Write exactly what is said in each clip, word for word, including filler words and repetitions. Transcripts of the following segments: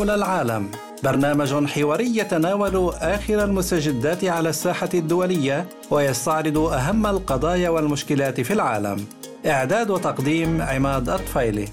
حول العالم، برنامج حواري يتناول آخر المستجدات على الساحة الدولية ويستعرض أهم القضايا والمشكلات في العالم. إعداد وتقديم عماد الطفيلي.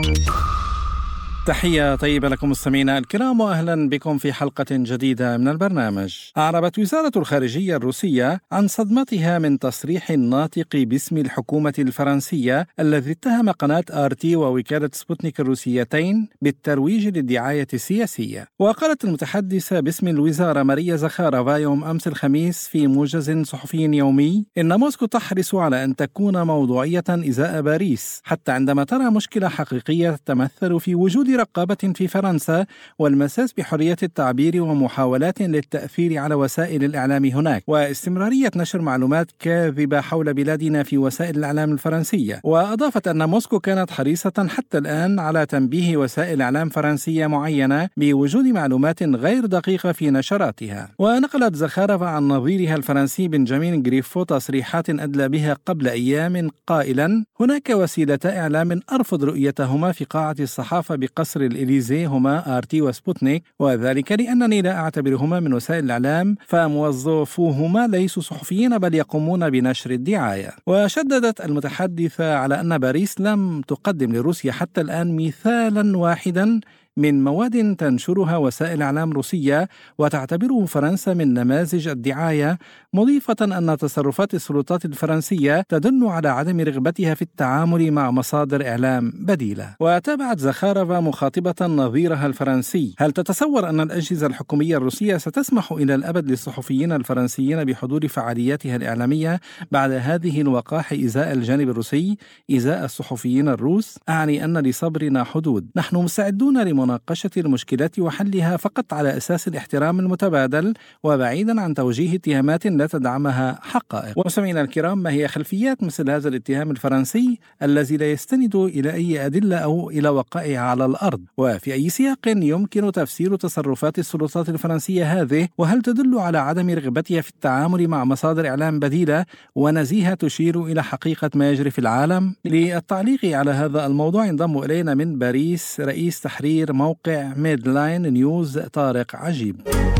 تحية طيبة لكم مستمعينا الكرام، وأهلا بكم في حلقة جديدة من البرنامج. أعربت وزارة الخارجية الروسية عن صدمتها من تصريح الناطق باسم الحكومة الفرنسية الذي اتهم قناة آرتي ووكالة سبوتنيك الروسيتين بالترويج للدعاية السياسية. وقالت المتحدثة باسم الوزارة ماريا زخارفا يوم أمس الخميس في موجز صحفي يومي إن موسكو تحرص على أن تكون موضوعية إزاء باريس، حتى عندما ترى مشكلة حقيقية تتمثل في وجود رقابة في فرنسا والمساس بحرية التعبير ومحاولات للتأثير على وسائل الإعلام هناك، واستمرارية نشر معلومات كاذبة حول بلادنا في وسائل الإعلام الفرنسية. وأضافت أن موسكو كانت حريصة حتى الآن على تنبيه وسائل إعلام فرنسية معينة بوجود معلومات غير دقيقة في نشراتها. ونقلت زخارفا عن نظيرها الفرنسي بنجامين غريفو تصريحات أدلى بها قبل أيام قائلا: هناك وسيلتا إعلام أرفض رؤيتهما في قاعة الصحافة بقصر الإليزي هما آرتي وسبوتنيك، وذلك لأنني لا أعتبرهما من وسائل الإعلام، فموظفوهما ليسوا صحفيين بل يقومون بنشر الدعاية. وشددت المتحدثة على أن باريس لم تقدم لروسيا حتى الآن مثالا واحدا من مواد تنشرها وسائل إعلام روسية وتعتبره فرنسا من نماذج الدعاية، مضيفة أن تصرفات السلطات الفرنسية تدل على عدم رغبتها في التعامل مع مصادر إعلام بديلة. وتابعت زخارفا مخاطبة نظيرها الفرنسي: هل تتصور أن الأجهزة الحكومية الروسية ستسمح إلى الأبد للصحفيين الفرنسيين بحضور فعالياتها الإعلامية بعد هذه الوقائح إزاء الجانب الروسي، إزاء الصحفيين الروس؟ أعني أن لصبرنا حدود. نحن مستعدون لم مناقشة المشكلات وحلها فقط على أساس الاحترام المتبادل وبعيدا عن توجيه اتهامات لا تدعمها حقائق. ومستمعينا الكرام، ما هي خلفيات مثل هذا الاتهام الفرنسي الذي لا يستند إلى أي أدلة أو إلى وقائع على الأرض؟ وفي أي سياق يمكن تفسير تصرفات السلطات الفرنسية هذه؟ وهل تدل على عدم رغبتها في التعامل مع مصادر إعلام بديلة ونزيهة تشير إلى حقيقة ما يجري في العالم؟ للتعليق على هذا الموضوع ينضم إلينا من باريس رئيس تحرير موقع ميدلاين نيوز طارق عجيب.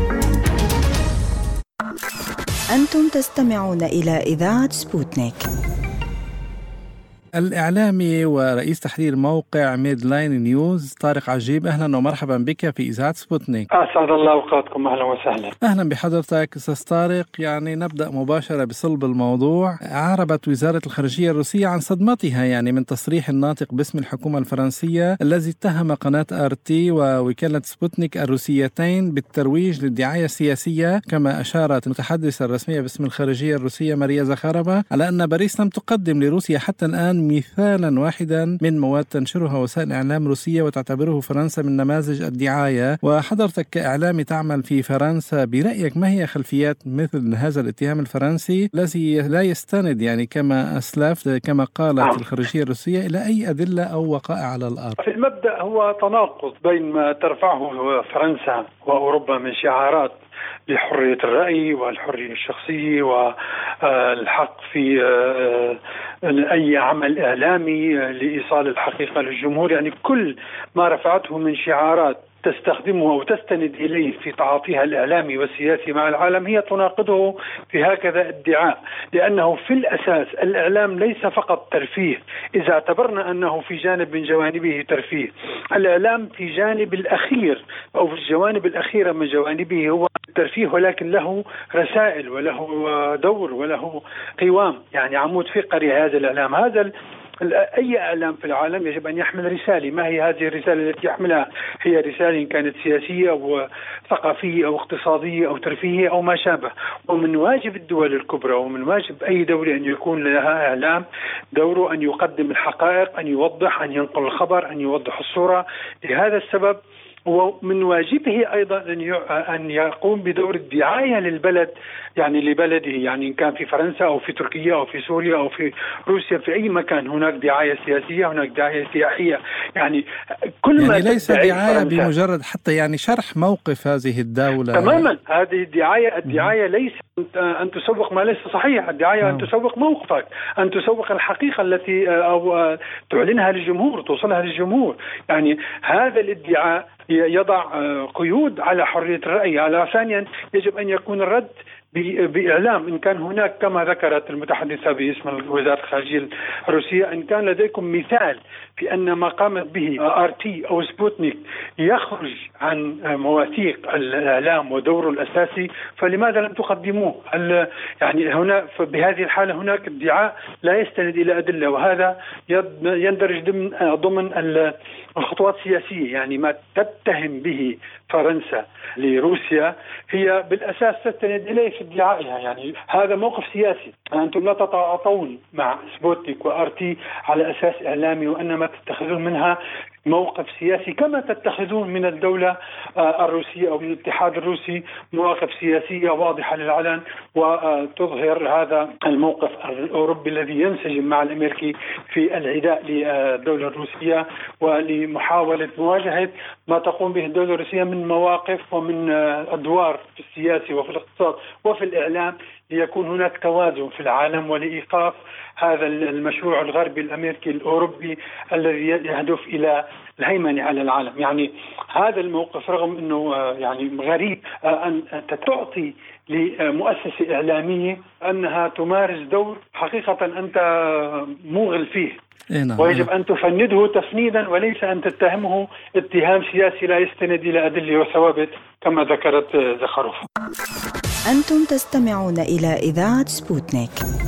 أنتم تستمعون إلى إذاعة سبوتنيك. الإعلامي ورئيس تحرير موقع ميدلاين نيوز طارق عجيب، أهلا ومرحبا بك في إذاعة سبوتنيك. أسعد الله أوقاتكم، أهلا وسهلا. أهلا بحضرتك أستاذ طارق. يعني نبدأ مباشرة بصلب الموضوع. أعربت وزارة الخارجية الروسية عن صدمتها يعني من تصريح الناطق باسم الحكومة الفرنسية الذي اتهم قناة آرتي ووكالة سبوتنيك الروسيتين بالترويج للدعاية السياسية، كما أشارت المتحدثة الرسمية باسم الخارجية الروسية ماريا زخارفا على أن باريس لم تقدم لروسيا حتى الآن مثالا واحدا من مواد تنشرها وسائل إعلام روسية وتعتبره فرنسا من نماذج الدعاية. وحضرتك كإعلامي تعمل في فرنسا، برأيك ما هي خلفيات مثل هذا الاتهام الفرنسي الذي لا يستند يعني كما أسلفت كما قالت الخارجية الروسية إلى أي أدلة أو وقائع على الأرض؟ في المبدأ هو تناقض بين ما ترفعه فرنسا وأوروبا من شعارات بحرية الرأي والحرية الشخصية والحق في أي عمل إعلامي لإيصال الحقيقة للجمهور، يعني كل ما رفعته من شعارات تستخدمه أو تستند إليه في تعاطيها الإعلامي والسياسي مع العالم هي تناقضه في هكذا ادعاء، لأنه في الأساس الإعلام ليس فقط ترفيه إذا اعتبرنا أنه في جانب من جوانبه ترفيه. الإعلام في جانب الأخير أو في الجوانب الأخيرة من جوانبه هو الترفيه، ولكن له رسائل وله دور وله قوام، يعني عمود فقري هذا الإعلام. هذا أي إعلام في العالم يجب أن يحمل رسالة. ما هي هذه الرسالة التي يحملها؟ هي رسالة إن كانت سياسية أو ثقافية أو اقتصادية أو ترفيهية أو ما شابه. ومن واجب الدول الكبرى ومن واجب أي دولة أن يكون لها إعلام دوره أن يقدم الحقائق، أن يوضح، أن ينقل الخبر، أن يوضح الصورة. لهذا السبب ومن واجبه أيضا أن يقوم بدور الدعاية للبلد، يعني لبلده، يعني إن كان في فرنسا أو في تركيا أو في سوريا أو في روسيا، في أي مكان هناك دعاية سياسية، هناك دعاية سياحية، يعني كل يعني ما ليس دعاية بمجرد حتى يعني شرح موقف هذه الدولة تماما. هذه الدعاية الدعاية ليس أن تسوق ما ليس صحيح، الدعاية أن تسوق موقفك، أن تسوق الحقيقة التي أو تعلنها للجمهور، توصلها للجمهور. يعني هذا الادعاء يضع قيود على حرية الرأي. ثانيا يجب أن يكون الرد بإعلام. إن كان هناك كما ذكرت المتحدثة باسم وزارة الخارجية الروسية، إن كان لديكم مثال في أن ما قامت به آر تي أو سبوتنيك يخرج عن مواثيق الإعلام ودوره الأساسي، فلماذا لم تقدموه؟ يعني هنا بهذه الحالة هناك ادعاء لا يستند إلى أدلة، وهذا يندرج ضمن ضمن الخطوات السياسية. يعني ما تتهم به فرنسا لروسيا هي بالأساس تستند إليه في ادعائها. يعني هذا موقف سياسي. أنتم لا تتعاطون مع سبوتنيك وآر تي على أساس إعلامي، وإنما تتخذون منها موقف سياسي كما تتخذون من الدولة الروسية أو من الاتحاد الروسي مواقف سياسية واضحة للعلن، وتظهر هذا الموقف الأوروبي الذي ينسجم مع الأمريكي في العداء للدولة الروسية ولمحاولة مواجهة ما تقوم به الدولة الروسية من مواقف ومن أدوار في السياسة وفي الاقتصاد وفي الإعلام، ليكون هناك توازن في العالم ولإيقاف هذا المشروع الغربي الأمريكي الأوروبي الذي يهدف إلى الهيمنة على العالم. يعني هذا الموقف رغم أنه يعني غريب أن تعطي لمؤسسة إعلامية أنها تمارس دور حقيقة أنت موغل فيه، ويجب أن تفنده تفنيدا وليس أن تتهمه اتهام سياسي لا يستند إلى أدلة وثوابت كما ذكرت زخروف. أنتم تستمعون إلى إذاعة سبوتنيك.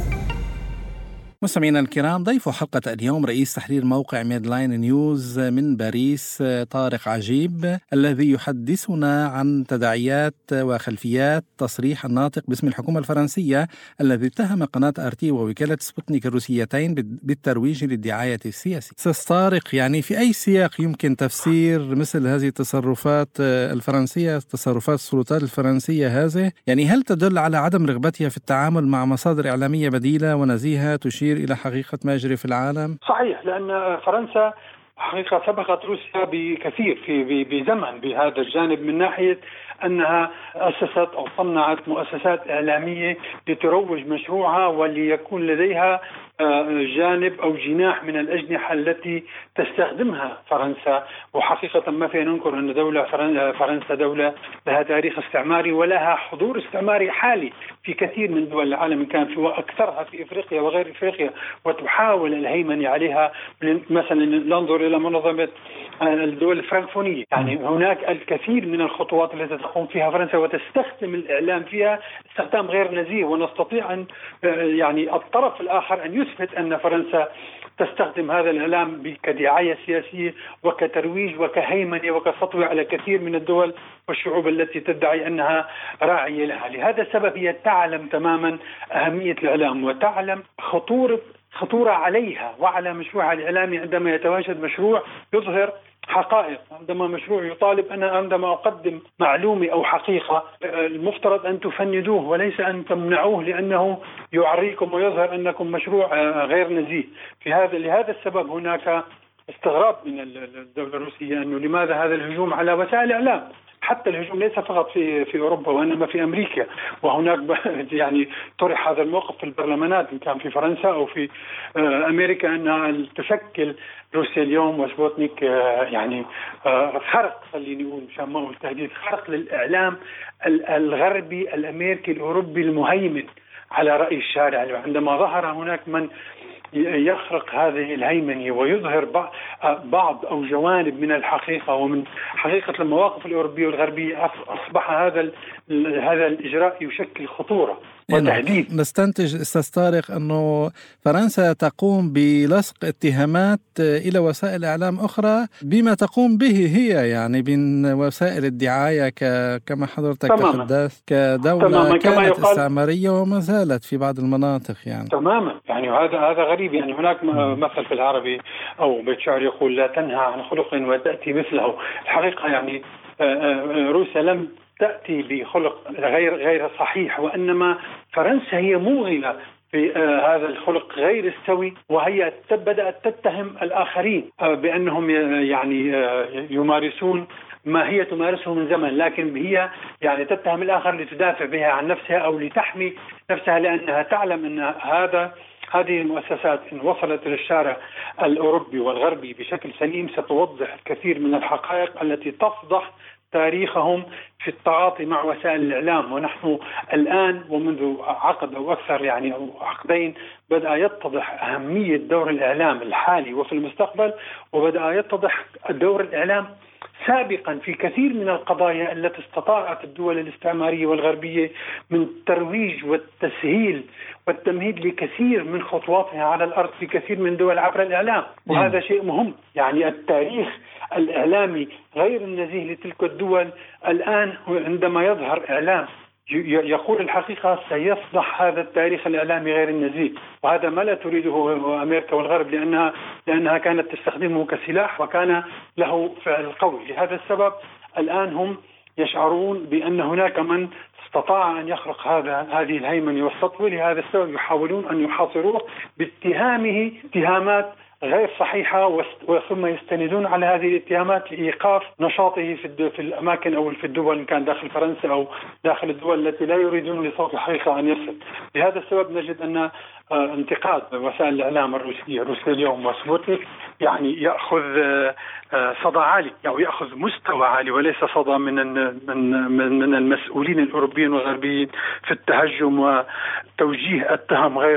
مستمعينا الكرام، ضيف حلقة اليوم رئيس تحرير موقع ميدلاين نيوز من باريس طارق عجيب، الذي يحدثنا عن تداعيات وخلفيات تصريح الناطق باسم الحكومة الفرنسية الذي اتهم قناة آر تي ووكالة سبوتنيك الروسيتين بالترويج للدعاية السياسية. أستاذ طارق، يعني في أي سياق يمكن تفسير مثل هذه التصرفات الفرنسية، تصرفات السلطات الفرنسية هذه؟ يعني هل تدل على عدم رغبتها في التعامل مع مصادر إعلامية بديلة ونزيهة تشير إلى حقيقة ما يجري في العالم؟ صحيح، لأن فرنسا حقيقة سبقت روسيا بكثير في بزمن بهذا الجانب، من ناحية أنها أسست أو صنعت مؤسسات إعلامية لتروج مشروعها وليكون لديها جانب أو جناح من الأجنحة التي تستخدمها فرنسا. وحقيقة ما فينا ننكر أن دولة فرنسا دولة لها تاريخ استعماري ولها حضور استعماري حالي في كثير من دول العالم، كان في وأكثرها في إفريقيا وغير إفريقيا، وتحاول الهيمنة عليها. مثلا ننظر إلى منظمة الدول الفرنكفونية، يعني هناك الكثير من الخطوات التي تقوم فيها فرنسا وتستخدم الإعلام فيها استخدام غير نزيه، ونستطيع أن يعني الطرف الآخر أن يثبت أن فرنسا تستخدم هذا الإعلام كدعاية سياسية وكترويج وكهيمنة وكسطوة على كثير من الدول والشعوب التي تدعي أنها راعية لها. لهذا السبب هي تعلم تماما أهمية الإعلام وتعلم خطورة خطورة عليها وعلى مشروعها الإعلامي عندما يتواجد مشروع يظهر حقائق، عندما مشروع يطالب أنا عندما أقدم معلومة أو حقيقة المفترض أن تفندوه وليس أن تمنعوه لأنه يعريكم ويظهر أنكم مشروع غير نزيه. في هذا لهذا السبب هناك استغراب من الدولة الروسية أنه لماذا هذا الهجوم على وسائل الإعلام. حتى الهجوم ليس فقط في في أوروبا وإنما في أمريكا، وهناك يعني طرح هذا الموقف في البرلمانات إن كان في فرنسا أو في أمريكا أنها تشكل روسيا اليوم وسبوتنيك يعني خرق، خليني نقول مشان ما أقول تهديد، خرق للإعلام الغربي الأمريكي الأوروبي المهيمن على رأي الشارع. عندما ظهر هناك من يخرق هذه الهيمنة ويظهر بعض أو جوانب من الحقيقة ومن حقيقة المواقف الأوروبية والغربية، أصبح هذا هذا الإجراء يشكل خطورة وتهديد. نستنتج أستاذ طارق أنه فرنسا تقوم بلصق اتهامات إلى وسائل إعلام أخرى بما تقوم به هي، يعني بين وسائل الدعاية كما حضرتك تحدث كدولة تماما. كانت استعمارية وما زالت في بعض المناطق يعني تماما. يعني هذا هذا غريب. يعني هناك مثل في العربي أو بيت شعر يقول لا تنهى عن خلق وتأتي مثله. الحقيقة يعني روسيا لم تأتي بخلق غير غير صحيح، وإنما فرنسا هي موغلة في هذا الخلق غير السوي، وهي بدأت تتهم الآخرين بأنهم يعني يمارسون ما هي تمارسه من زمن، لكن هي يعني تتهم الآخر لتدافع بها عن نفسها أو لتحمي نفسها، لأنها تعلم أن هذا هذه المؤسسات إن وصلت إلى الشارع الأوروبي والغربي بشكل سليم ستوضح الكثير من الحقائق التي تفضح تاريخهم في التعاطي مع وسائل الإعلام. ونحن الآن ومنذ عقد أو أكثر يعني أو عقدين بدأ يتضح أهمية دور الإعلام الحالي وفي المستقبل، وبدأ يتضح دور الإعلام سابقا في كثير من القضايا التي استطاعت الدول الاستعمارية والغربية من الترويج والتسهيل والتمهيد لكثير من خطواتها على الأرض في كثير من دول عبر الإعلام. وهذا شيء مهم، يعني التاريخ الإعلامي غير النزيه لتلك الدول الآن عندما يظهر إعلام يقول الحقيقة سيفضح هذا التاريخ الإعلامي غير النزيه، وهذا ما لا تريده أمريكا والغرب لأنها لأنها كانت تستخدمه كسلاح وكان له فعل قوي. لهذا السبب الآن هم يشعرون بأن هناك من استطاع أن يخرق هذا هذه الهيمنة والسطوة، لهذا السبب يحاولون أن يحاصروه باتهامه اتهامات غير صحيحة، ثم يستندون على هذه الاتهامات لإيقاف نشاطه في في الأماكن أو في الدول إن كان داخل فرنسا أو داخل الدول التي لا يريدون لصوت الحقيقة أن يصل. لهذا السبب نجد أن انتقاد وسائل الإعلام الروسية روسيا اليوم وسبوتنيك يعني يأخذ صدى عالي أو يأخذ مستوى عالي وليس صدى من من من المسؤولين الأوروبيين والغربيين في التهجم وتوجيه التهم غير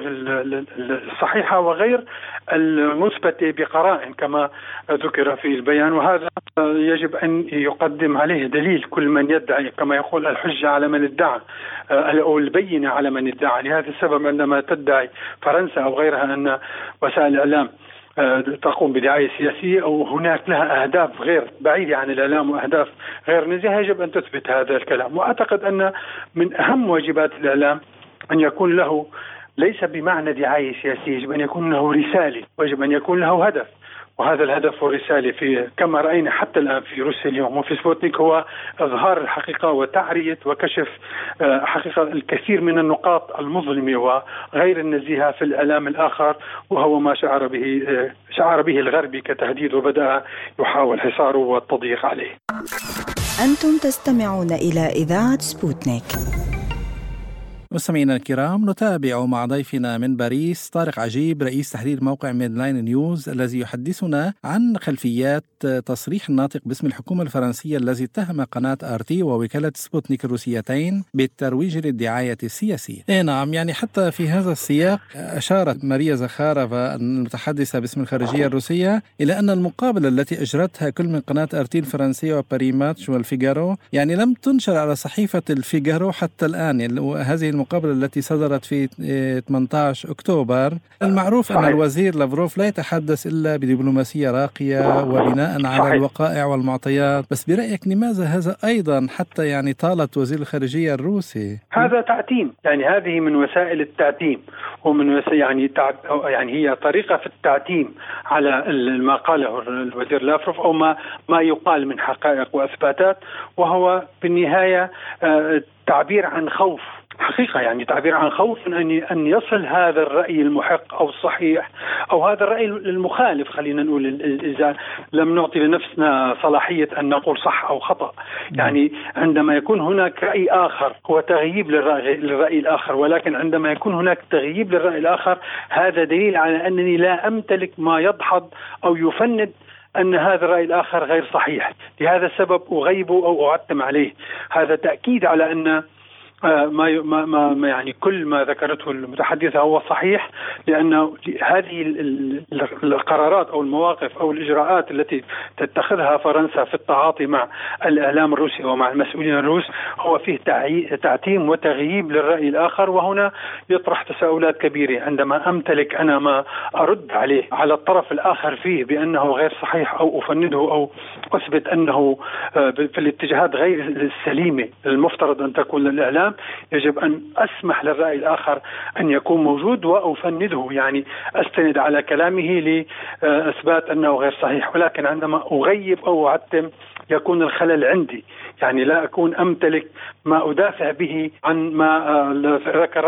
الصحيحة وغير المثبتة بقرائن كما ذكر في البيان. وهذا يجب أن يقدم عليه دليل كل من يدعي، كما يقول الحجة على من ادعى أو البينة على من ادعى. لهذا السبب عندما تدعي فرنسا أو غيرها أن وسائل الإعلام تقوم بدعاية سياسية أو هناك لها أهداف غير بعيدة عن الإعلام وأهداف غير نزيهة، يجب أن تثبت هذا الكلام. وأعتقد أن من أهم واجبات الإعلام أن يكون له ليس بمعنى دعاية سياسية، يجب أن يكون له رسالة ويجب أن يكون له هدف، وهذا الهدف والرسالة في كما رأينا حتى الآن في روسيا اليوم وفي سبوتنيك هو إظهار الحقيقة وتعرية وكشف حقيقة الكثير من النقاط المظلمة وغير النزيهة في الإعلام الآخر، وهو ما شعر به شعر به الغربي كتهديد وبدأ يحاول حصاره والتضييق عليه. أنتم تستمعون إلى إذاعة سبوتنيك. مستمعينا الكرام، نتابع مع ضيفنا من باريس طارق عجيب رئيس تحرير موقع ميدلاين نيوز الذي يحدثنا عن خلفيات تصريح الناطق باسم الحكومة الفرنسية الذي اتهم قناة آرتي ووكالة سبوتنيك الروسيتين بالترويج للدعاية السياسية. إيه نعم، يعني حتى في هذا السياق أشارت ماريا زخارفا المتحدثة باسم الخارجية الروسية إلى أن المقابلة التي أجرتها كل من قناة آرتي الفرنسية وباريماتش والفيغارو يعني لم تنشر على صحيفة الفيغارو حتى الآن. يعني هذه المقابلة التي صدرت في ثمانية عشر أكتوبر. المعروف أن الوزير لافروف لا يتحدث إلا بدبلوماسية راقية وبناء على صحيح. الوقائع والمعطيات. بس برأيك لماذا هذا أيضا حتى يعني طالت وزير الخارجية الروسي؟ هذا تعتيم، يعني هذه من وسائل التعتيم ومن وسائل يعني تعب يعني هي طريقة في التعتيم على ما قاله الوزير لافروف أو ما ما يقال من حقائق وإثباتات، وهو بالنهاية تعبير عن خوف حقيقة، يعني تعبير عن خوف أن أن يصل هذا الرأي المحق أو الصحيح أو هذا الرأي المخالف. خلينا نقول إذا لم نعطي لنفسنا صلاحية أن نقول صح أو خطأ، يعني عندما يكون هناك رأي آخر هو تغييب للرأي, للرأي الآخر، ولكن عندما يكون هناك تغييب للرأي الآخر هذا دليل على أنني لا أمتلك ما يدحض أو يفند أن هذا الرأي الآخر غير صحيح. لهذا السبب أغيبه أو أعتم عليه. هذا تأكيد على أن ما ما ما يعني كل ما ذكرته المتحدثة هو صحيح، لأن هذه القرارات أو المواقف أو الإجراءات التي تتخذها فرنسا في التعاطي مع الإعلام الروسي ومع المسؤولين الروس هو فيه تعتيم وتغييب للرأي الآخر. وهنا يطرح تساؤلات كبيرة عندما أمتلك أنا ما أرد عليه على الطرف الآخر فيه بأنه غير صحيح أو أفنده أو أثبت أنه في الاتجاهات غير السليمة المفترض أن تكون للإعلام. يجب أن أسمح للرأي الآخر أن يكون موجود وأفنده، يعني أستند على كلامه لإثبات أنه غير صحيح. ولكن عندما أغيب أو أعتم يكون الخلل عندي، يعني لا أكون أمتلك ما أدافع به عن ما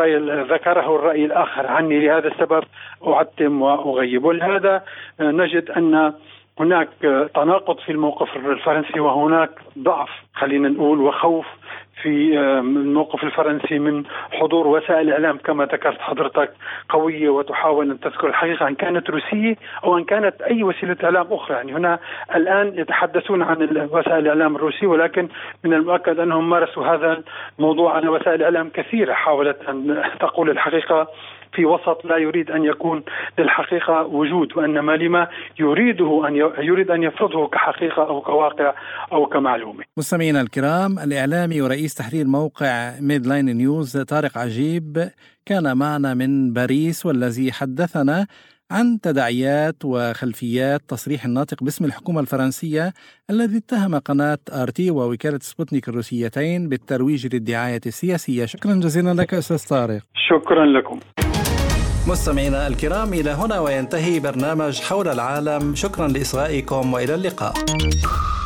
ذكره الرأي الآخر عني. لهذا السبب أعتم وأغيب. ولهذا نجد أن هناك تناقض في الموقف الفرنسي وهناك ضعف خلينا نقول وخوف في الموقف الفرنسي من حضور وسائل الإعلام كما ذكرت حضرتك قوية وتحاول أن تذكر الحقيقة إن كانت روسية أو إن كانت أي وسيلة إعلام أخرى. يعني هنا الآن يتحدثون عن وسائل الإعلام الروسية، ولكن من المؤكد أنهم مارسوا هذا الموضوع على وسائل إعلام كثيرة حاولت أن تقول الحقيقة في وسط لا يريد أن يكون للحقيقة وجود، وإنما لما يريده أن يريد أن يفرضه كحقيقة أو كواقع أو كمعلومة. مستمعينا الكرام، الإعلامي ورئيس تحرير موقع ميدلاين نيوز طارق عجيب كان معنا من باريس، والذي حدثنا عن تداعيات وخلفيات تصريح الناطق باسم الحكومة الفرنسية الذي اتهم قناة آرتي ووكالة سبوتنيك الروسيتين بالترويج للدعاية السياسية. شكرا جزيلا لك أستاذ طارق. شكرا لكم. مستمعينا الكرام، إلى هنا وينتهي برنامج حول العالم. شكرا لإصغائكم وإلى اللقاء.